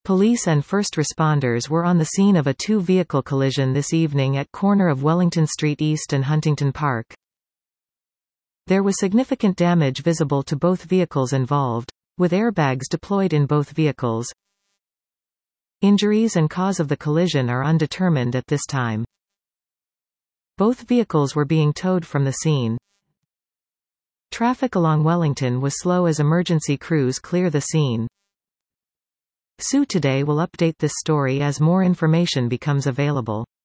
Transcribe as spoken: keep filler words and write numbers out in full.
Police and first responders were on the scene of a two-vehicle collision this evening at corner of Wellington Street East and Huntington Park. There was significant damage visible to both vehicles involved, with airbags deployed in both vehicles. Injuries and cause of the collision are undetermined at this time. Both vehicles were being towed from the scene. Traffic along Wellington was slow as emergency crews clear the scene. S U Today will update this story as more information becomes available.